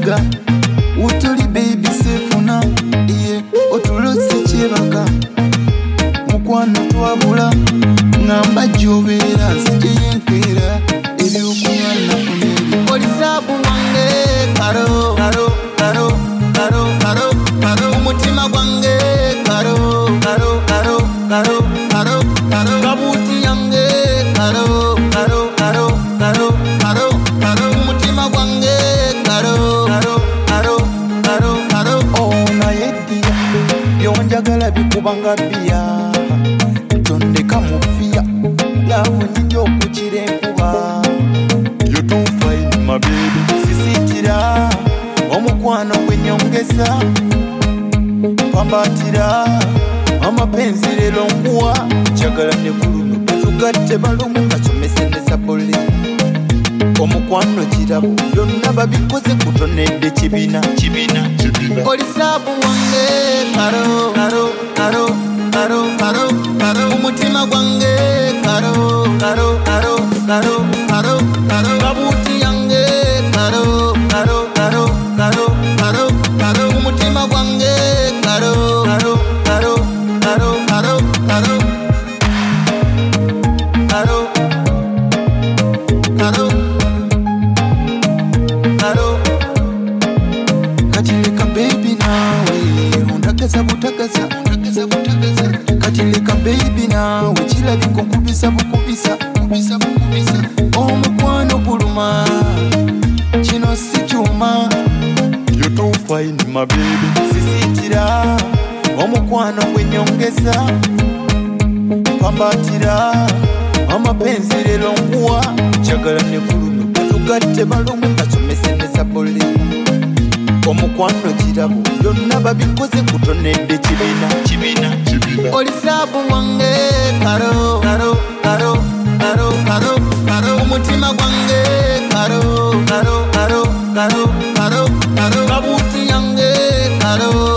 nyiga utuli baby sefuna iye otulose kyebaka mukwano twabula ngamba jobera nzije yenkera ebyokunywa nafunere olisabu wange karo karo karo karo karo karo umutima gwange karo karo karo karo karo karo kabuti yange karo karo karo karo karo karo umutima gwange karo karo karo karo karo ona yeddia byonjagala bikubanga bia tondeka mufia lavu nyingi okukira enkuba you don't find my baby sisitira omukwano gwenyongeza pambatira amapenzi lero nkuwa njagala ne kuluno tugatte balumu kasomesendeza boli omukwano kirabo byonna babikoze kutonedde kibina olisabu wange karo karo karo karo karo karo umutima gwange karo karo karo karo karo karo kabuti yange karo karo karo karo karo karo umutima gwange karo karo karo karo karo karo karo karo karo katileka baby nawe undagaza butagaza katileka baby nawe kirabika nkubisa bukubisa omukwano guluma kino si kyuma you don't find my baby sisitira omukwano gwenyongeza pambatira amapenzi lero nkuwa njagala ne kuluno tugatte balumu kasomesendeza boli omukwano kirabo byonna babikoze kutonedde kibina olisabu wange karo karo karo karo karo karo umutima gwange karo karo karo karo karo karo kabuti yange karo